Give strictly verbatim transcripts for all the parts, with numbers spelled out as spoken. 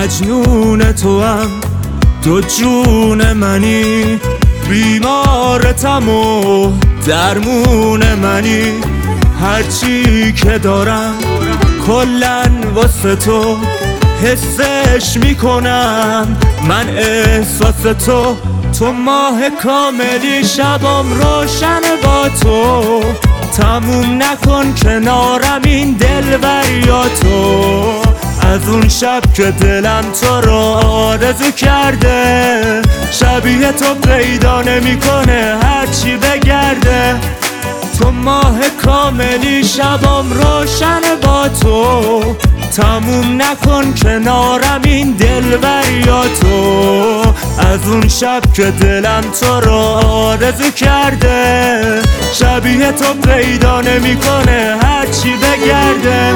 مجنون تو هم تو جون منی، بیمارتم و درمون منی. هرچی که دارم کلن واسه تو حسش میکنم، من احساس تو. تو ماه کاملی شبم روشن با تو، تموم نکن کنارم این دلبریا تو. از اون شب که دلم تو رو آرزو کرده، شبیه تو پیدا نمیکنه هرچی بگرده. تو ماه کاملی شبم روشن با تو، تموم نکن کنارم این دلبریا تو. از اون شب که دلم تو رو آرزو کرده، شبیه تو پیدا نمیکنه هرچی بگرده.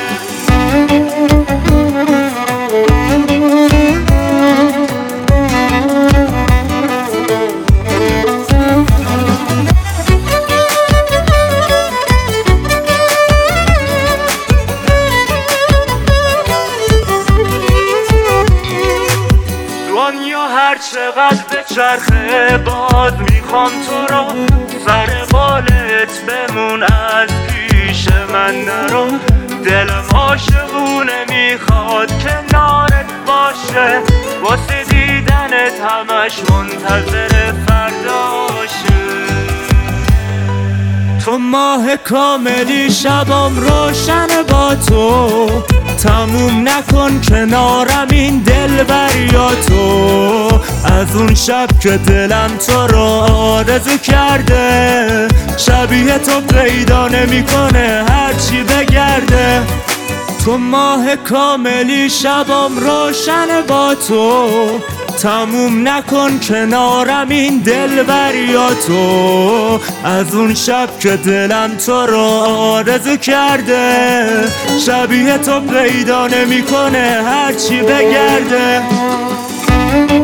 دنیا هر چقدر به چرخه باز میخوام تو رو، سر بالت بمون از پیش من نرو. دلم عاشقونه میخواد کنارت باشه، واسه دیدنت همش منتظر فرداشه. تو ماه کاملی شبم روشن با تو، تموم نکن کنارم این دلبریا تو. از اون شب که دلم تو رو آرزو کرده، شبیه تو پیدا نمیکنه هرچی بگرده. تو ماه کاملی شبم روشن با تو، تموم نکن کنارم این دلبریا تو. از اون شب که دلم تو رو آرزو کرده، شبیه تو پیدا نمیکنه هرچی بگرده.